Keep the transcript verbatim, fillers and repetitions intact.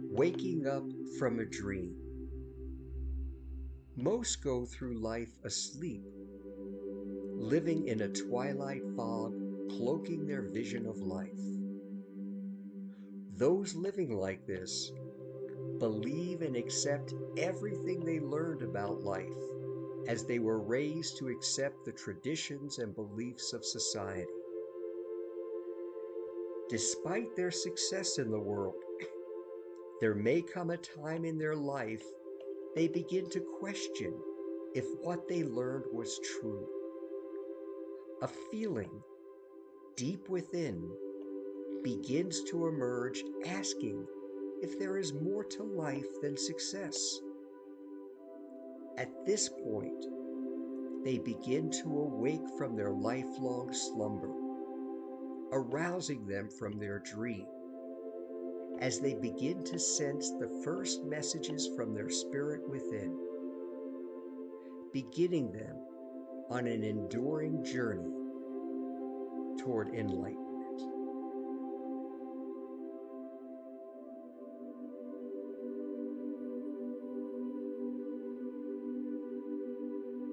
Waking up from a dream. Most go through life asleep, living in a twilight fog, cloaking their vision of life. Those living like this believe and accept everything they learned about life as they were raised to accept the traditions and beliefs of society. Despite their success in the world, there may come a time in their life they begin to question if what they learned was true. A feeling deep within begins to emerge, asking if there is more to life than success. At this point, they begin to awake from their lifelong slumber, arousing them from their dream as they begin to sense the first messages from their spirit within, beginning them on an enduring journey toward enlightenment.